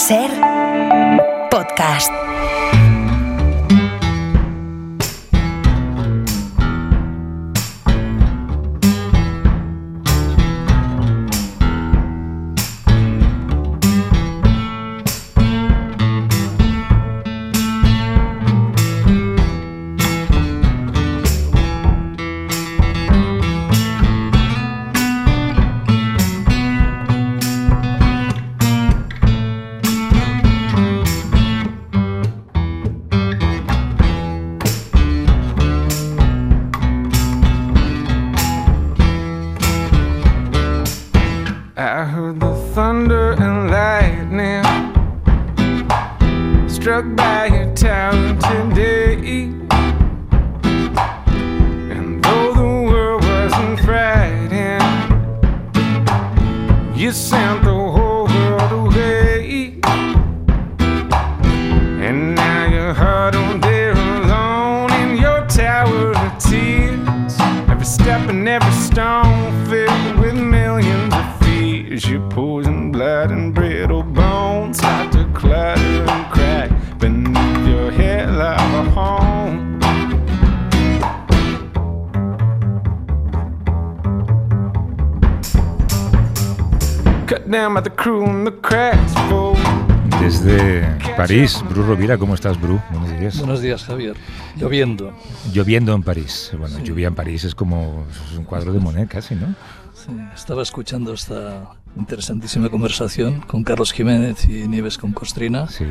Ser podcast. I heard the thunder and lightning struck by your tower today. And though the world wasn't frightened, you sent the whole world away. And now you're huddled there alone in your tower of tears. Every step and every stone filled with millions of your poison blood and brittle bones start to clutter and crack beneath your head like a home. Cut down by the crew and the cracks fall. Desde París, Bru Rovira, ¿cómo estás, Bru? Buenos días. Buenos días, Javier. Lloviendo. Lloviendo en París. Bueno, Sí. Lluvia en París es como un cuadro de Monet casi, ¿no? Sí, estaba escuchando esta interesantísima conversación con Carlos Jiménez y Nieves con Costrina. Sí.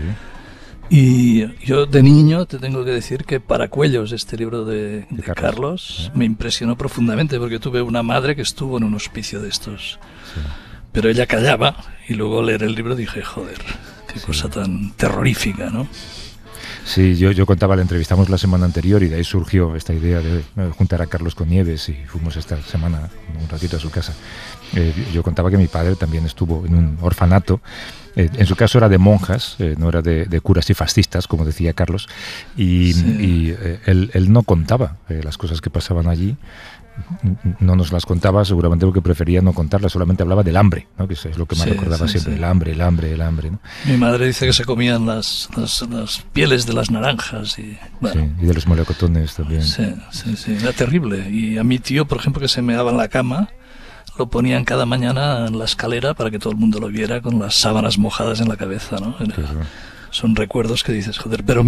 Y yo de niño te tengo que decir que Paracuellos, este libro de ¿Eh? Carlos, me impresionó profundamente porque tuve una madre que estuvo en un hospicio de estos. Sí. Pero ella callaba y luego leer el libro dije, joder, qué cosa tan terrorífica, ¿no? Sí, yo contaba, la entrevistamos la semana anterior y de ahí surgió esta idea de juntar a Carlos con Nieves y fuimos esta semana un ratito a su casa. Yo contaba que mi padre también estuvo en un orfanato. En su caso era de monjas, no era de curas y fascistas, como decía Carlos, y él no contaba las cosas que pasaban allí. No nos las contaba seguramente porque prefería no contarlas, solamente hablaba del hambre, ¿no? Que eso es lo que más recordaba siempre, sí. El hambre, ¿no? Mi madre dice que se comían las pieles de las naranjas y, bueno, sí, y de los melocotones también. Sí, era terrible. Y a mi tío, por ejemplo, que se meaba en la cama, lo ponían cada mañana en la escalera para que todo el mundo lo viera con las sábanas mojadas en la cabeza, ¿no? Son recuerdos que dices, joder, pero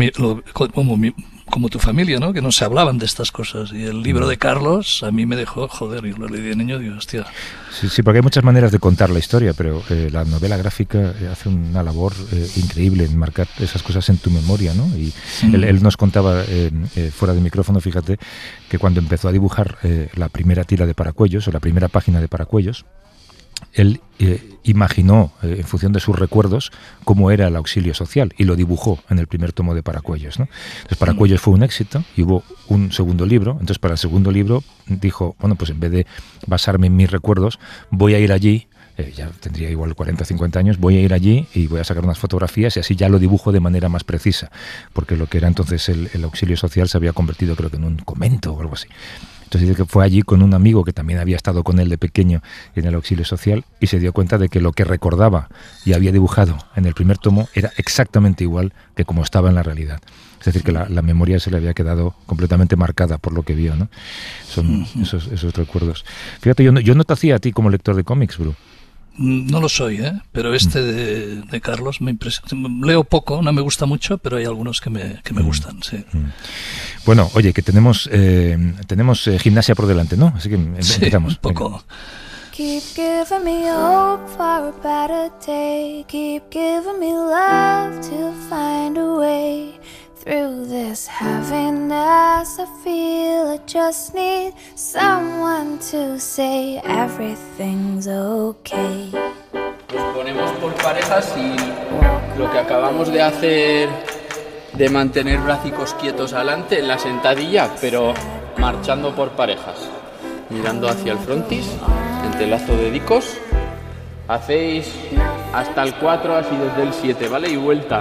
como tu familia, ¿no? Que no se hablaban de estas cosas. Y el libro de Carlos a mí me dejó, joder, yo lo leí de niño, digo, hostia. Sí, porque hay muchas maneras de contar la historia, pero la novela gráfica hace una labor increíble en marcar esas cosas en tu memoria, ¿no? Y él nos contaba, fuera de micrófono, fíjate, que cuando empezó a dibujar la primera tira de Paracuellos, o la primera página de Paracuellos, él imaginó, en función de sus recuerdos, cómo era el auxilio social y lo dibujó en el primer tomo de Paracuellos, ¿no? Entonces Paracuellos fue un éxito y hubo un segundo libro. Entonces para el segundo libro dijo, bueno, pues en vez de basarme en mis recuerdos, voy a ir allí, ya tendría igual 40 o 50 años, voy a ir allí y voy a sacar unas fotografías y así ya lo dibujo de manera más precisa, porque lo que era entonces el auxilio social se había convertido, creo que en un convento o algo así. Entonces dice que fue allí con un amigo que también había estado con él de pequeño en el auxilio social y se dio cuenta de que lo que recordaba y había dibujado en el primer tomo era exactamente igual que como estaba en la realidad. Es decir, que la memoria se le había quedado completamente marcada por lo que vio, ¿no? Son esos recuerdos. Fíjate, yo no te hacía a ti como lector de cómics, Bru. No lo soy, pero este de Carlos me impresiona. Leo poco, no me gusta mucho, pero hay algunos que me gustan, sí. Bueno, oye, que tenemos gimnasia por delante, ¿no? Así que empezamos. Un poco. Venga. Keep giving me hope for a better day. Keep giving me love to find a way through this heaviness. I feel I just need someone to say everything's okay. Nos ponemos por parejas y lo que acabamos de hacer de mantener bracicos quietos adelante en la sentadilla, pero marchando por parejas. Mirando hacia el frontis, entrelazo de dedicos. Hacéis hasta el 4, así desde el 7, ¿vale? Y vuelta.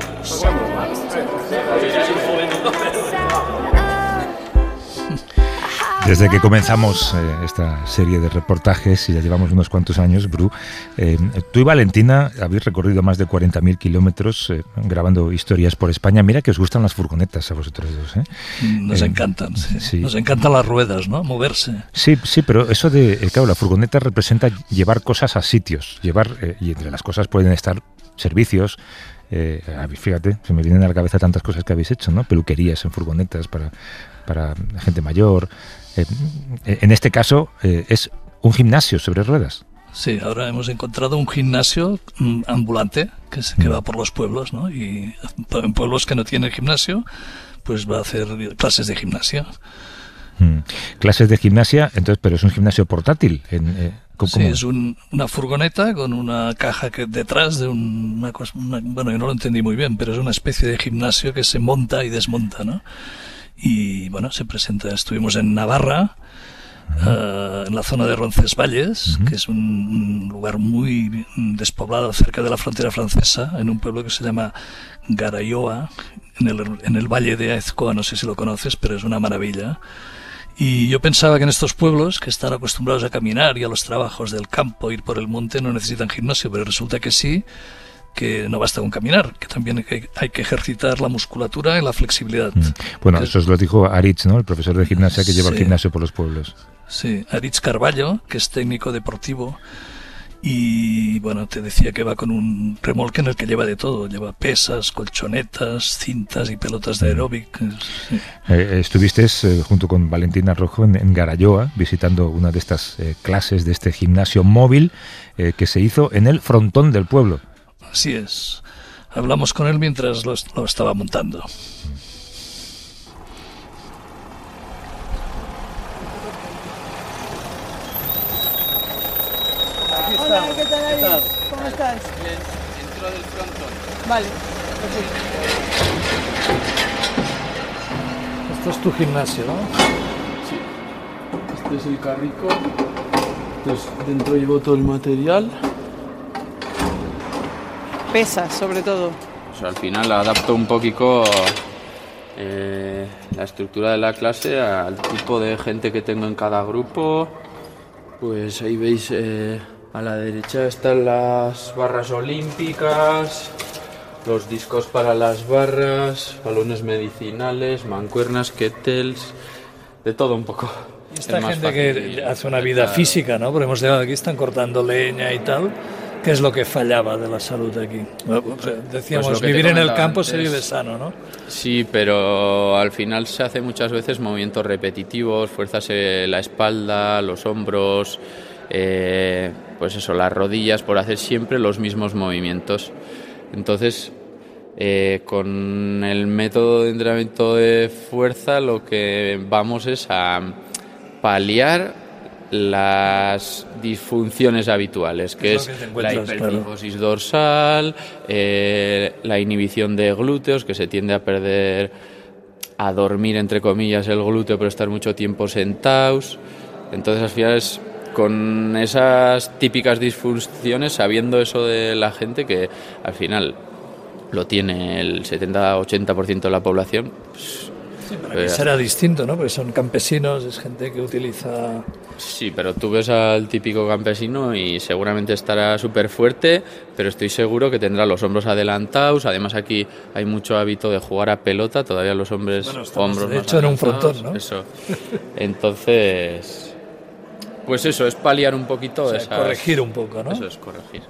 Desde que comenzamos esta serie de reportajes, y ya llevamos unos cuantos años, Bru, tú y Valentina habéis recorrido más de 40.000 kilómetros grabando historias por España. Mira que os gustan las furgonetas a vosotros dos, ¿eh? Nos encantan, sí. Nos encantan las ruedas, ¿no? Moverse. Sí, pero eso de, claro, la furgoneta representa llevar cosas a sitios, y entre las cosas pueden estar servicios. Fíjate, se me vienen a la cabeza tantas cosas que habéis hecho, ¿no? Peluquerías en furgonetas para gente mayor. En este caso es un gimnasio sobre ruedas. Sí, ahora hemos encontrado un gimnasio ambulante que va por los pueblos, ¿no? Y en pueblos que no tienen gimnasio, pues va a hacer clases de gimnasia. Clases de gimnasia, entonces, pero es un gimnasio portátil. Sí, es una furgoneta con una caja que detrás de una cosa, bueno, yo no lo entendí muy bien, pero es una especie de gimnasio que se monta y desmonta, ¿no? Y bueno, se presenta, estuvimos en Navarra, en la zona de Roncesvalles, que es un lugar muy despoblado cerca de la frontera francesa, en un pueblo que se llama Garayoa, en el valle de Aezkoa, no sé si lo conoces, pero es una maravilla. Y yo pensaba que en estos pueblos, que están acostumbrados a caminar y a los trabajos del campo, ir por el monte, no necesitan gimnasio, pero resulta que sí, que no basta con caminar, que también hay que ejercitar la musculatura y la flexibilidad. Bueno, eso os lo dijo Aritz, ¿no? El profesor de gimnasia que lleva el gimnasio por los pueblos. Sí, Aritz Carballo, que es técnico deportivo. Y bueno, te decía que va con un remolque en el que lleva de todo. Lleva pesas, colchonetas, cintas y pelotas de aeróbic. Sí. Estuviste junto con Valentina Rojo en Garayoa, visitando una de estas clases de este gimnasio móvil que se hizo en el frontón del pueblo. Así es. Hablamos con él mientras lo estaba montando. Hola, ¿qué tal, Ari? ¿Cómo estás? Bien, dentro del frontón. Vale. Esto es tu gimnasio, ¿no? Sí. Este es el carrico. Entonces, dentro llevo todo el material. Pesas, sobre todo. Pues al final adapto un poquito la estructura de la clase al tipo de gente que tengo en cada grupo. Pues ahí veis, a la derecha están las barras olímpicas, los discos para las barras, balones medicinales, mancuernas, kettles, de todo un poco. Y esta gente que hace una vida física, ¿no? Porque hemos llegado aquí, están cortando leña y tal. ¿Qué es lo que fallaba de la salud aquí? Decíamos, pues vivir en el campo se vive sano, ¿no? Sí, pero al final se hace muchas veces movimientos repetitivos, fuerzas en la espalda, los hombros, pues eso, las rodillas, por hacer siempre los mismos movimientos. Entonces, con el método de entrenamiento de fuerza lo que vamos es a paliar las disfunciones habituales, que es la hipertrifosis dorsal, la inhibición de glúteos, que se tiende a perder, a dormir entre comillas el glúteo, pero estar mucho tiempo sentados. Entonces al final es con esas típicas disfunciones, sabiendo eso de la gente, que al final lo tiene el 70-80% de la población, pues, sí, para aquí será distinto, ¿no? Porque son campesinos, es gente que utiliza... Sí, pero tú ves al típico campesino y seguramente estará súper fuerte, pero estoy seguro que tendrá los hombros adelantados. Además aquí hay mucho hábito de jugar a pelota, todavía los hombres, bueno, hombros de hecho en un frontón, ¿no? Eso. Entonces, pues eso, es paliar un poquito, o sea, corregir un poco, ¿no? Eso es corregir.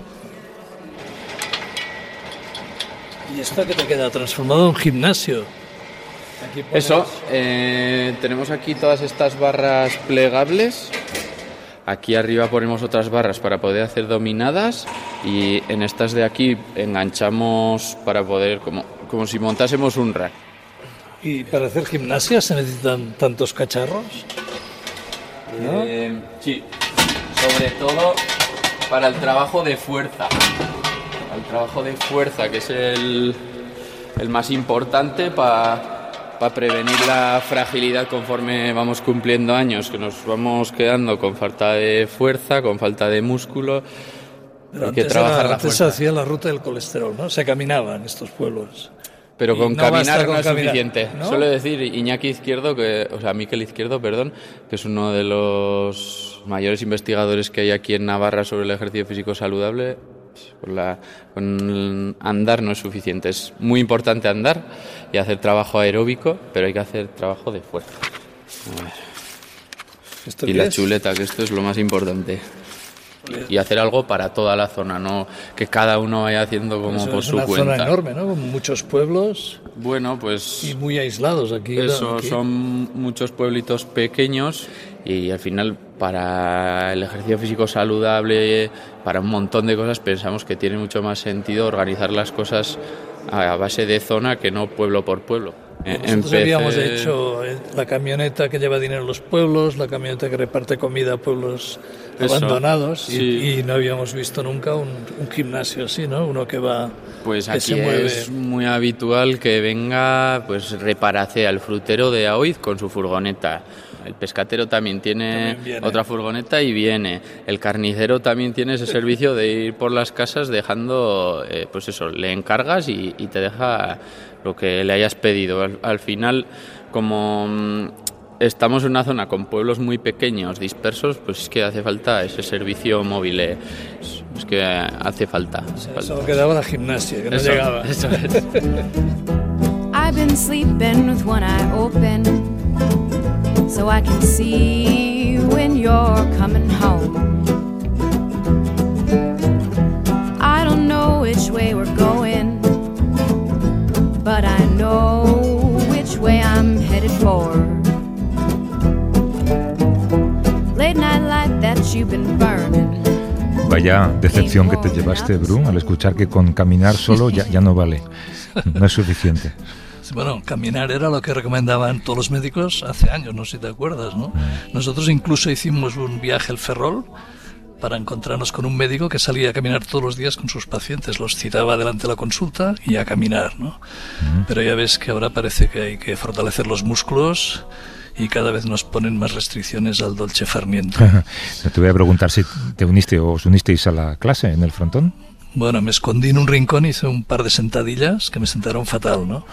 ¿Y esto que te queda transformado en un gimnasio? Eso, tenemos aquí todas estas barras plegables. Aquí arriba ponemos otras barras para poder hacer dominadas y en estas de aquí enganchamos para poder, como si montásemos un rack. ¿Y para hacer gimnasia se necesitan tantos cacharros? ¿No? Sí, sobre todo para el trabajo de fuerza. El trabajo de fuerza, que es el más importante para prevenir la fragilidad conforme vamos cumpliendo años, que nos vamos quedando con falta de fuerza, con falta de músculo. Pero hay que trabajar la fuerza. Antes se hacía la ruta del colesterol, ¿no? Se caminaba en estos pueblos. Pero con caminar no es suficiente. ¿no? Suele decir Iñaki Izquierdo, Mikel Izquierdo, perdón, que es uno de los mayores investigadores que hay aquí en Navarra sobre el ejercicio físico saludable. Con andar no es suficiente. Es muy importante andar y hacer trabajo aeróbico, pero hay que hacer trabajo de fuerza. A ver. Y la chuleta, que esto es lo más importante. Y hacer algo para toda la zona, no que cada uno vaya haciendo como eso por su cuenta. Es una zona enorme, ¿no? Con muchos pueblos. Bueno, pues... Y muy aislados aquí. Eso, aquí. Son muchos pueblitos pequeños y al final para el ejercicio físico saludable, para un montón de cosas, pensamos que tiene mucho más sentido organizar las cosas a base de zona que no pueblo por pueblo. Nosotros habíamos hecho la camioneta que lleva dinero a los pueblos, la camioneta que reparte comida a pueblos abandonados, sí. y no habíamos visto nunca un gimnasio así, ¿no? Uno que va... Pues aquí es muy habitual que venga pues Reparacea, el frutero de Aoiz, con su furgoneta. El pescatero también tiene otra furgoneta y viene. El carnicero también tiene ese servicio de ir por las casas dejando, pues eso, le encargas y te deja lo que le hayas pedido. Al final, como estamos en una zona con pueblos muy pequeños, dispersos, pues es que hace falta ese servicio móvil. Es que hace falta. Solo quedaba la gimnasia, que no llegaba. Eso es. I've been sleeping with one eye open, so I can see when you're coming home. I don't know which way we're going, but I know which way I'm headed for. Late night light that you've been burning. Vaya decepción que te llevaste, Bru, al escuchar que con caminar solo ya no vale, no es suficiente. Bueno, caminar era lo que recomendaban todos los médicos hace años, no sé si te acuerdas, ¿no? Nosotros incluso hicimos un viaje al Ferrol para encontrarnos con un médico que salía a caminar todos los días con sus pacientes, los citaba delante de la consulta y a caminar, ¿no? Pero ya ves que ahora parece que hay que fortalecer los músculos y cada vez nos ponen más restricciones al dolce far niente. Te voy a preguntar si te uniste o os unisteis a la clase en el frontón. Bueno, me escondí en un rincón y hice un par de sentadillas que me sentaron fatal, ¿no?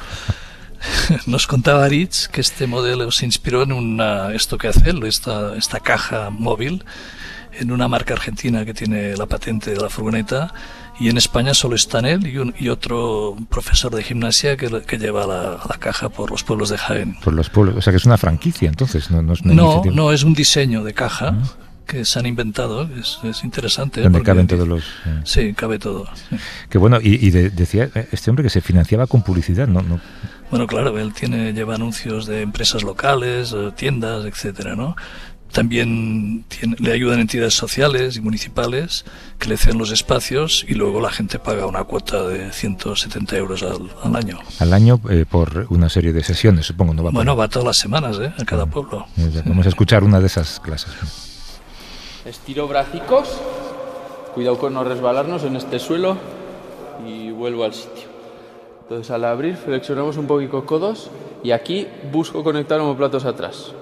Nos contaba Aritz que este modelo se inspiró en esto que hace él, esta caja móvil, en una marca argentina que tiene la patente de la furgoneta, y en España solo están él y otro profesor de gimnasia que lleva la caja por los pueblos de Jaén. Por los pueblos, o sea que es una franquicia, entonces, no es una iniciativa. No, es un diseño de caja que se han inventado, es interesante. Donde caben todos los... Sí, cabe todo. Sí. Que bueno, y decía este hombre que se financiaba con publicidad, ¿no? Bueno, claro, él lleva anuncios de empresas locales, tiendas, etcétera, ¿no? También le ayudan entidades sociales y municipales que le ceden los espacios y luego la gente paga una cuota de 170 euros al año. Al año por una serie de sesiones, supongo, ¿no? Bueno, va todas las semanas, a cada pueblo. Vamos a escuchar una de esas clases. Estiro bracicos, cuidado con no resbalarnos en este suelo y vuelvo al sitio. Entonces al abrir flexionamos un poquito codos y aquí busco conectar omóplatos atrás.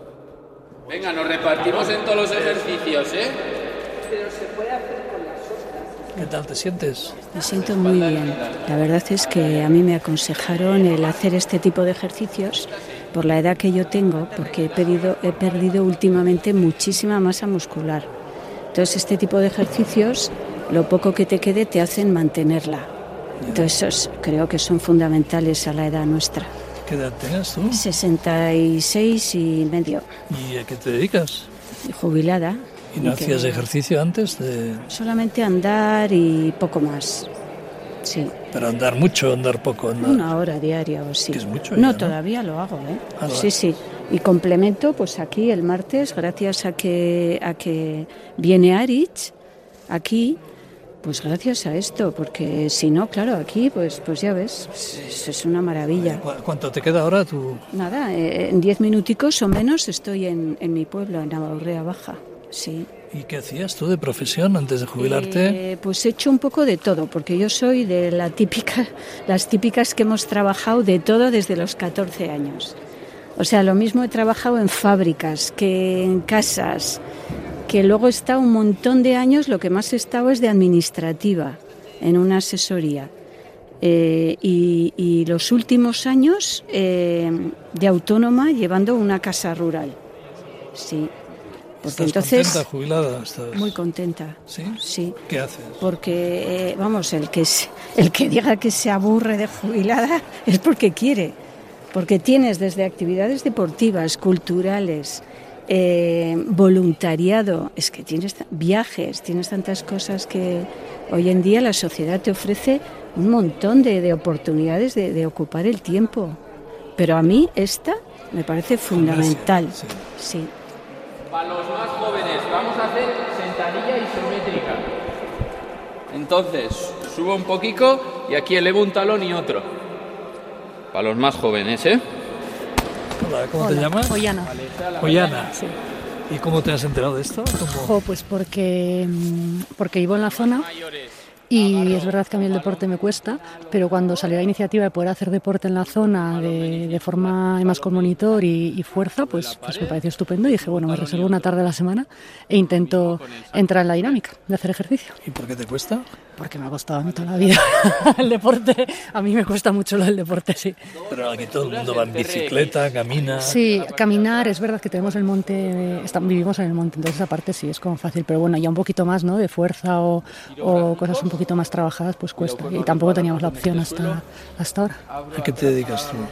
Venga, nos repartimos en todos los ejercicios, Pero se puede hacer con las otras. ¿Qué tal te sientes? Me siento muy bien. La verdad es que a mí me aconsejaron el hacer este tipo de ejercicios por la edad que yo tengo, porque he perdido últimamente muchísima masa muscular. Entonces este tipo de ejercicios, lo poco que te quede, te hacen mantenerla. Entonces creo que son fundamentales a la edad nuestra. ¿Qué edad tienes tú? 66 y medio. ¿Y a qué te dedicas? Jubilada. ¿Y no hacías ejercicio antes? Solamente andar y poco más. Sí. Pero andar mucho, andar poco. Una hora diaria o sí. ¿Que es mucho? No, todavía lo hago, Sí. Y complemento, pues aquí el martes, gracias a que viene Aritz, aquí, pues gracias a esto, porque si no, claro, aquí, pues ya ves, es una maravilla. ¿Cuánto te queda ahora tú? Nada, en 10 minuticos o menos estoy en mi pueblo, en Navarrea Baja, sí. ¿Y qué hacías tú de profesión antes de jubilarte? Pues he hecho un poco de todo, porque yo soy de las típicas que hemos trabajado de todo desde los 14 años. O sea, lo mismo he trabajado en fábricas que en casas, que luego he estado un montón de años, lo que más he estado es de administrativa, en una asesoría. y los últimos años de autónoma llevando una casa rural. Sí. Porque ¿Estás entonces, contenta, jubilada? ¿Estás... Muy contenta. ¿Sí? Sí. ¿Qué haces? Porque, el que diga que se aburre de jubilada es porque quiere. Porque tienes desde actividades deportivas, culturales, voluntariado, es que tienes viajes, tienes tantas cosas que hoy en día la sociedad te ofrece un montón de oportunidades de ocupar el tiempo. Pero a mí esta me parece fundamental. Sí. Para los más jóvenes, vamos a hacer sentadilla isométrica. Entonces, subo un poquito y aquí elevo un talón y otro. Para los más jóvenes, ¿eh? Hola, ¿cómo te llamas? Ollana. Ollana. Sí. ¿Y cómo te has enterado de esto? Pues porque vivo en la zona y es verdad que a mí el deporte me cuesta, pero cuando salió la iniciativa de poder hacer deporte en la zona de forma más con monitor y fuerza, pues me pareció estupendo y dije, bueno, me reservo una tarde a la semana e intento entrar en la dinámica de hacer ejercicio. ¿Y por qué te cuesta? Porque me ha costado a mí toda la vida el deporte. A mí me cuesta mucho el deporte, sí. Pero aquí todo el mundo va en bicicleta, camina... Sí, caminar, es verdad que tenemos el monte, vivimos en el monte, entonces aparte sí, es como fácil. Pero bueno, ya un poquito más, ¿no?, de fuerza o cosas un poquito más trabajadas, pues cuesta. Y tampoco teníamos la opción hasta ahora. ¿A qué te dedicas tú?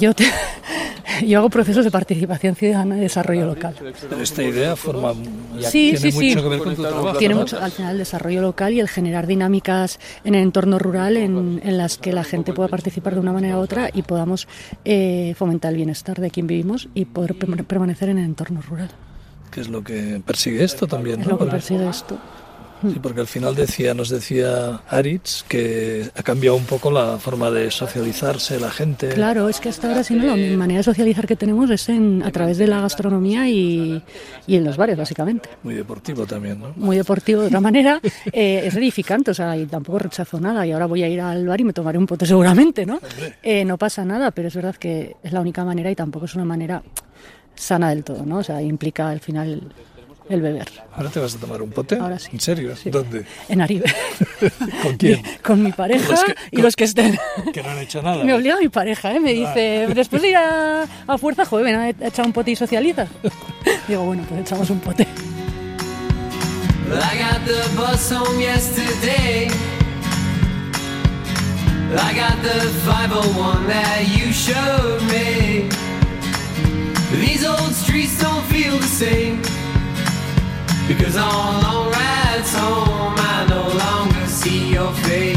Yo hago procesos de participación ciudadana y desarrollo local. Pero esta idea tiene mucho que ver con tu trabajo. Tiene mucho, al final, el desarrollo local y el generar dinámicas en el entorno rural en las que la gente pueda participar de una manera u otra y podamos fomentar el bienestar de quien vivimos y poder permanecer en el entorno rural. ¿Qué es lo que persigue esto también? Es lo que persigue esto. Sí, porque al final nos decía Aritz que ha cambiado un poco la forma de socializarse la gente. Claro, es que hasta ahora, si no, la manera de socializar que tenemos es a través de la gastronomía y en los bares, básicamente. Muy deportivo también, ¿no? Muy deportivo de otra manera. Es edificante, o sea, y tampoco rechazo nada. Y ahora voy a ir al bar y me tomaré un pote seguramente, ¿no? No pasa nada, pero es verdad que es la única manera y tampoco es una manera sana del todo, ¿no? O sea, implica al final el beber. ¿Ahora te vas a tomar un pote? Ahora sí. ¿En serio? Sí. ¿Dónde? En Aribe. ¿Con quién? Con mi pareja y los que estén. Que no han hecho nada. Me obliga mi pareja, me dice, después de ir a fuerza, joder, ven a echar un pote y socializas. Digo, bueno, pues echamos un pote. I got the bus home yesterday. I got the 501 that you showed me. These old streets don't feel the same. Because on long rides home I no longer see your face.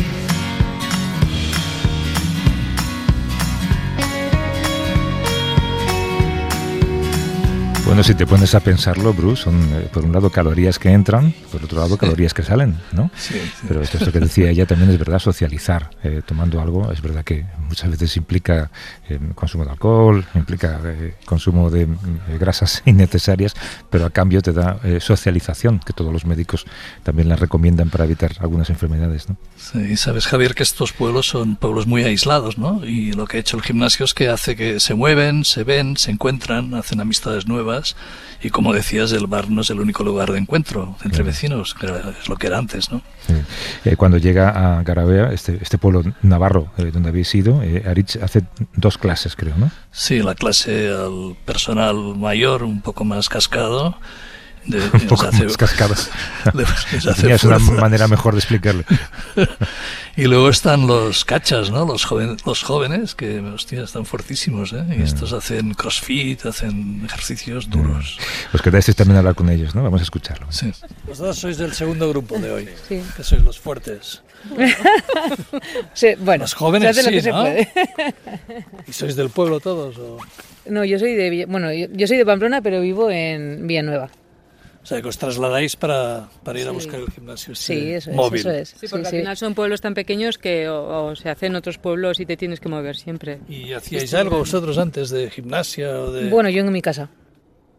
Bueno, si te pones a pensarlo, Bruce, son por un lado calorías que entran, por otro lado calorías que salen, ¿no? Sí. Pero esto que decía ella también es verdad, socializar tomando algo, es verdad que muchas veces implica consumo de alcohol, implica consumo de grasas innecesarias, pero a cambio te da socialización, que todos los médicos también la recomiendan para evitar algunas enfermedades, ¿no? Sí, sabes, Javier, que estos pueblos son pueblos muy aislados, ¿no? Y lo que ha hecho el gimnasio es que hace que se mueven, se ven, se encuentran, hacen amistades nuevas. Y como decías, el bar no es el único lugar de encuentro entre vecinos, que es lo que era antes, ¿no? Sí. Cuando llega a Garabea, este pueblo navarro donde habéis ido, Aritz hace 2 clases, creo, ¿no? Sí, la clase al personal mayor, un poco más cascado. Un poco más cascado. Tenías una manera mejor de explicarlo. Y luego están los cachas, ¿no? Los jóvenes que, hostia, están fuertísimos, ¿eh? Y estos hacen crossfit, hacen ejercicios duros. Os quedasteis también a hablar con ellos, ¿no? Vamos a escucharlo. Sí. Vosotros sois del segundo grupo de hoy, sí. Que sois los fuertes. Sí, bueno, los jóvenes se hace sí, lo que ¿no? se puede. ¿Y sois del pueblo todos? ¿O? No, yo soy de Pamplona, pero vivo en Villanueva. O sea, que os trasladáis para ir a buscar el gimnasio móvil. Eso es. Sí, porque al final son pueblos tan pequeños que o se hacen otros pueblos y te tienes que mover siempre. ¿Y hacíais algo vosotros antes de gimnasia o de...? Bueno, yo en mi casa.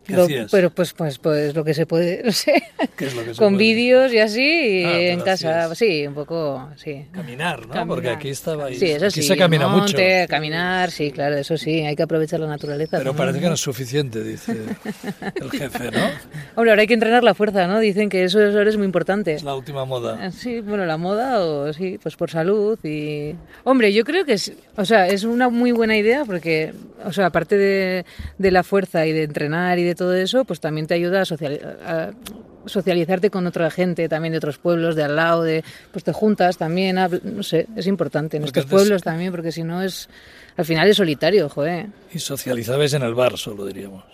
Pero pues lo que se puede, no sé. ¿Qué es lo que se con puede? vídeos y así, en casa, hacías. Sí, un poco, sí. Caminar, ¿no? Porque aquí estaba ahí. Sí, eso aquí sí. se camina mucho. Caminar, sí, claro, eso sí, hay que aprovechar la naturaleza. Pero también, parece que no es suficiente, dice el jefe, ¿no? Hombre, ahora hay que entrenar la fuerza, ¿no? Dicen que eso es muy importante. Es la última moda. Sí, bueno, la moda o sí, pues por salud y... Hombre, yo creo que es una muy buena idea porque, aparte de la fuerza y de entrenar y de todo eso, pues también te ayuda a socializarte con otra gente, también de otros pueblos, de al lado, pues te juntas también, no sé, es importante en estos pueblos también, porque si no al final es solitario, joder. Y socializabais en el bar solo, diríamos.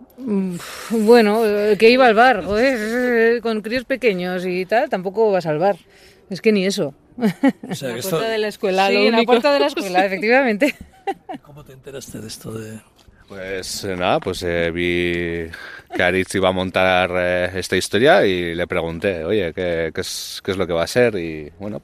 Bueno, que iba al bar, joder, con críos pequeños y tal, tampoco vas al bar, es que ni eso. O sea, en que la puerta de la escuela, sí, en la puerta de la escuela, efectivamente. ¿Cómo te enteraste de esto de...? Pues nada, vi que Aritz iba a montar esta historia y le pregunté, oye, ¿qué es lo que va a ser? Y bueno,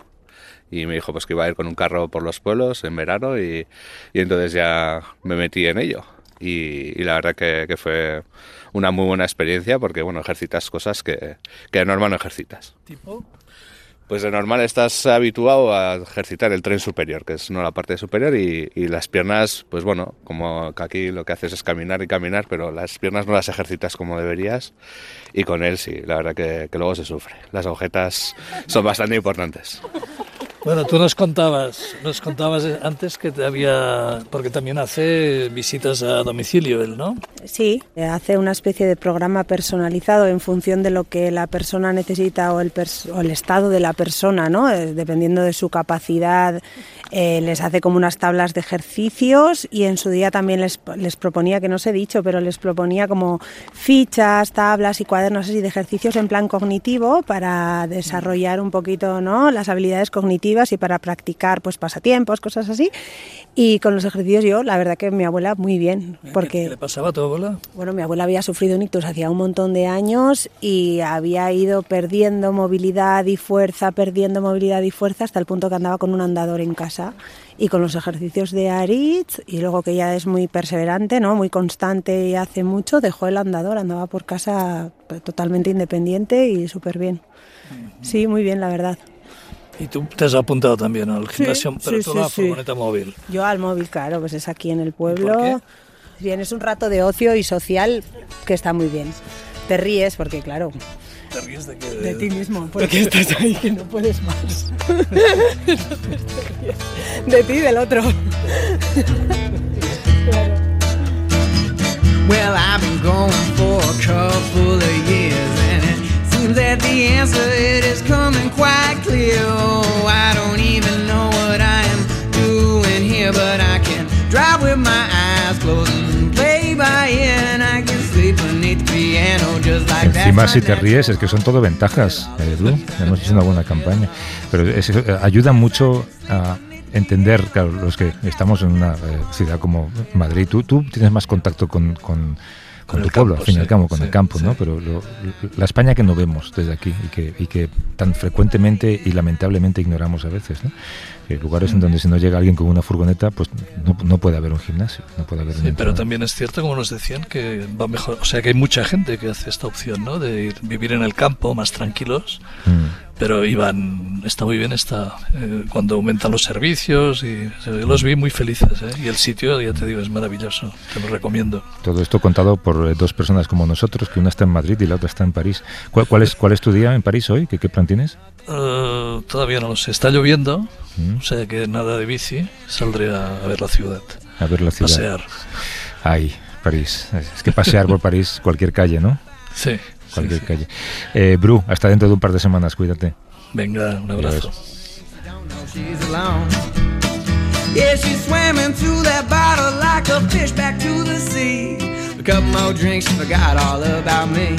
y me dijo pues que iba a ir con un carro por los pueblos en verano y entonces ya me metí en ello. Y la verdad que fue una muy buena experiencia porque, bueno, ejercitas cosas que de normal no ejercitas. ¿Tipo? Pues de normal estás habituado a ejercitar el tren superior, que es la parte superior, y las piernas, pues bueno, como que aquí lo que haces es caminar y caminar, pero las piernas no las ejercitas como deberías, y con él sí, la verdad que luego se sufre. Las agujetas son bastante importantes. Bueno, tú nos contabas antes que porque también hace visitas a domicilio él, ¿no? Sí, hace una especie de programa personalizado en función de lo que la persona necesita o el estado de la persona, ¿no? Dependiendo de su capacidad, les hace como unas tablas de ejercicios y en su día también les proponía, que no os he dicho, pero les proponía como fichas, tablas y cuadernos así de ejercicios en plan cognitivo para desarrollar un poquito, ¿no?, las habilidades cognitivas y para practicar pues pasatiempos, cosas así. Y con los ejercicios yo, la verdad que mi abuela muy bien. Porque, ¿Qué le pasaba a tu abuela? Bueno, mi abuela había sufrido un ictus hacía un montón de años y había ido perdiendo movilidad y fuerza hasta el punto que andaba con un andador en casa. Y con los ejercicios de Aritz, y luego que ella es muy perseverante, ¿no?, muy constante y hace mucho, dejó el andador, andaba por casa totalmente independiente y súper bien. Sí, muy bien, la verdad. Y tú te has apuntado también al gimnasio, pero tú a la furgoneta móvil. Yo al móvil, claro, pues es aquí en el pueblo. ¿Por qué? Bien, es un rato de ocio y social que está muy bien. Te ríes porque, claro... ¿Te ríes de qué? De ti mismo, porque estás ahí que no puedes más. De ti y del otro. Claro. Well, I've been going for a couple of years and it seems that the answer it is coming quite clear. Oh, I don't even know what I am doing here, but I can drive with my eyes closed and play by ear and I can sleep beneath the piano just like that. Encima si te ríes es que son todo ventajas, Blue. Hemos hecho una buena campaña, pero ayuda mucho a entender, claro, los que estamos en una ciudad como Madrid, tú tienes más contacto con tu pueblo, al fin y al cabo, con el campo, ¿no? Pero la España que no vemos desde aquí y que tan frecuentemente y lamentablemente ignoramos a veces, ¿no? Lugares en donde si no llega alguien con una furgoneta, pues no puede haber un gimnasio, no puede haber. Sí, pero también es cierto, como nos decían, que va mejor, o sea, que hay mucha gente que hace esta opción, ¿no? De vivir en el campo, más tranquilos. Pero está muy bien cuando aumentan los servicios y yo los vi muy felices, ¿eh? Y el sitio, ya te digo, es maravilloso, te lo recomiendo. Todo esto contado por dos personas como nosotros, que una está en Madrid y la otra está en París. ¿Cuál es tu día en París hoy? ¿Qué plan tienes? Todavía no lo sé, está lloviendo, o sea que nada de bici, saldré a ver la ciudad. A ver la ciudad. Pasear. Ay, París. Es que pasear por París, cualquier calle, ¿no? Sí. Cualquier calle. Bru, hasta dentro de un par de semanas, cuídate. Venga, un abrazo. Yeah, she swam into that bottle like a fish back to the sea. A couple more drinks, she forgot all about me.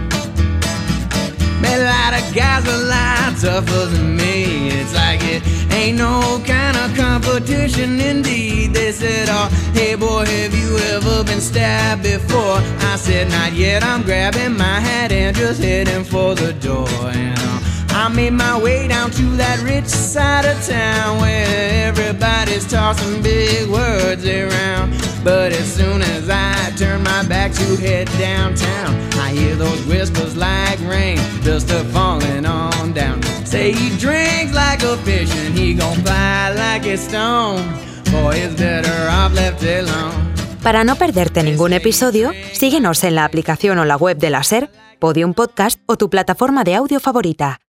Met a lot of guys a lot tougher than me. It's like it ain't no kind of competition indeed. They said, oh, hey boy, have you ever been stabbed before? I said, not yet. I'm grabbing my hat and just heading for the door. And I made my way down to that rich side of town where tossing big words around. But as soon as I turned my back to head downtown. I hear those whispers like rain, dust are falling on down. Say he drinks like a fish and he gon' fly like a stone. Boy, it's better off left alone. Para no perderte ningún episodio, síguenos en la aplicación o la web de la SER, Podium Podcast o tu plataforma de audio favorita.